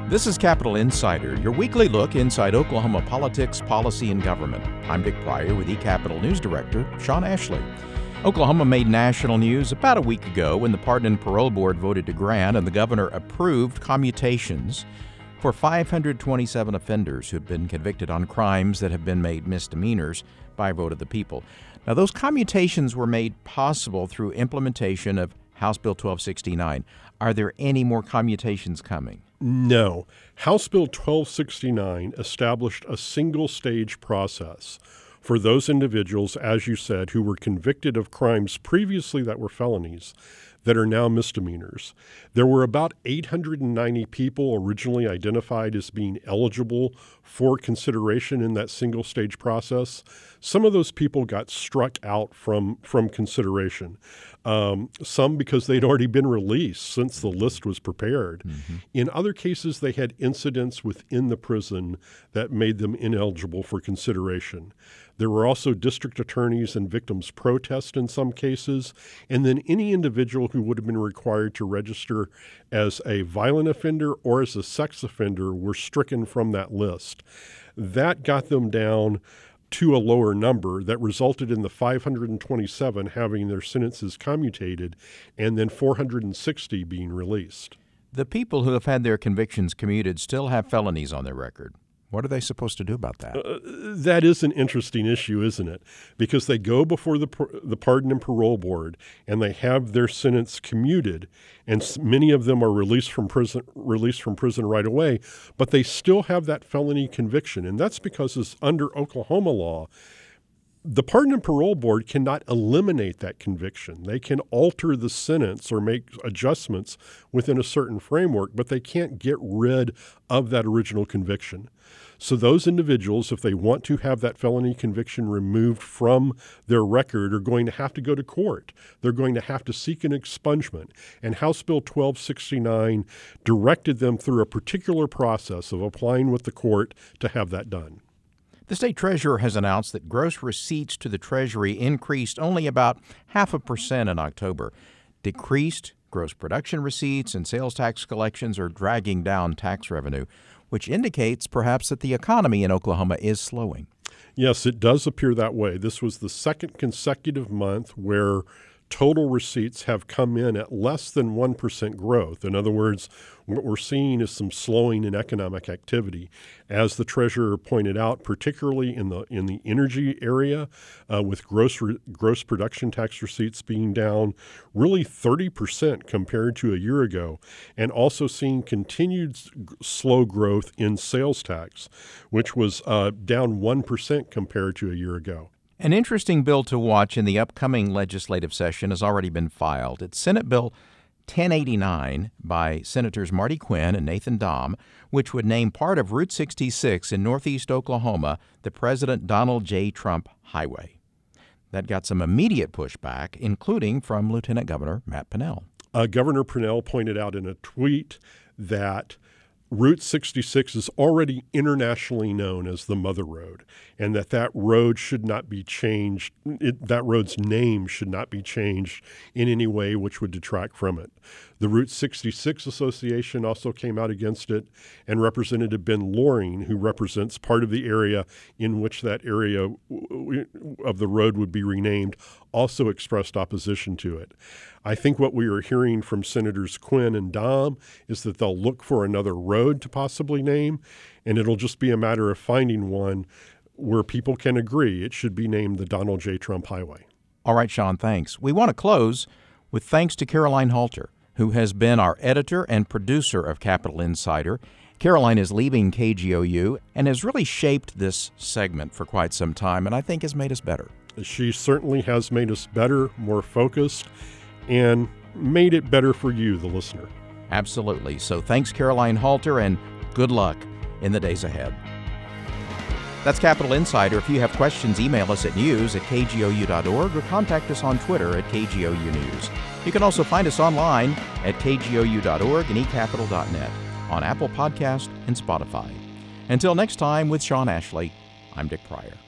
This is Capitol Insider, your weekly look inside Oklahoma politics, policy, and government. I'm Dick Pryor with eCapitol News Director Sean Ashley. Oklahoma made national news about a week ago when the Pardon and Parole Board voted to grant and the governor approved commutations for 527 offenders who have been convicted on crimes that have been made misdemeanors by a vote of the people. Now, those commutations were made possible through implementation of House Bill 1269. Are there any more commutations coming? No. House Bill 1269 established a single-stage process for those individuals, as you said, who were convicted of crimes previously that were felonies that are now misdemeanors. There were about 890 people originally identified as being eligible for consideration in that single-stage process. Some of those people got struck out from consideration, some because they'd already been released since the list was prepared. Mm-hmm. In other cases, they had incidents within the prison that made them ineligible for consideration. There were also district attorneys and victims' protest in some cases, and then any individual who would have been required to register as a violent offender or as a sex offender were stricken from that list. That got them down to a lower number that resulted in the 527 having their sentences commutated and then 460 being released. The people who have had their convictions commuted still have felonies on their record. What are they supposed to do about that? That is an interesting issue, isn't it? Because they go before the Pardon and Parole Board and they have their sentence commuted, and many of them are released from prison right away, but they still have that felony conviction, and that's because under Oklahoma law, the Pardon and Parole Board cannot eliminate that conviction. They can alter the sentence or make adjustments within a certain framework, but they can't get rid of that original conviction. So those individuals, if they want to have that felony conviction removed from their record, are going to have to go to court. They're going to have to seek an expungement. And House Bill 1269 directed them through a particular process of applying with the court to have that done. The state treasurer has announced that gross receipts to the Treasury increased only about 0.5% in October. Decreased gross production receipts and sales tax collections are dragging down tax revenue, which indicates perhaps that the economy in Oklahoma is slowing. Yes, it does appear that way. This was the second consecutive month where total receipts have come in at less than 1% growth. In other words, what we're seeing is some slowing in economic activity. As the treasurer pointed out, particularly in the energy area, with gross production tax receipts being down really 30% compared to a year ago, and also seeing continued slow growth in sales tax, which was down 1% compared to a year ago. An interesting bill to watch in the upcoming legislative session has already been filed. It's Senate Bill 1089 by Senators Marty Quinn and Nathan Dahm, which would name part of Route 66 in northeast Oklahoma the President Donald J. Trump Highway. That got some immediate pushback, including from Lieutenant Governor Matt Pinnell. Governor Pinnell pointed out in a tweet that Route 66 is already internationally known as the Mother Road, and that road should not be changed. That road's name should not be changed in any way which would detract from it. The Route 66 Association also came out against it, and Representative Ben Loring, who represents part of the area in which that area of the road would be renamed, also expressed opposition to it. I think what we are hearing from Senators Quinn and Dahm is that they'll look for another road to possibly name, and it'll just be a matter of finding one where people can agree it should be named the Donald J. Trump Highway. All right, Sean, thanks. We want to close with thanks to Caroline Halter, who has been our editor and producer of Capitol Insider. Caroline is leaving KGOU and has really shaped this segment for quite some time, and I think has made us better. She certainly has made us better, more focused, and made it better for you, the listener. Absolutely. So thanks, Caroline Halter, and good luck in the days ahead. That's Capitol Insider. If you have questions, email us at news@kgou.org or contact us on Twitter @KGOU News. You can also find us online at kgou.org and eCapitol.net, on Apple Podcast and Spotify. Until next time, with Sean Ashley, I'm Dick Pryor.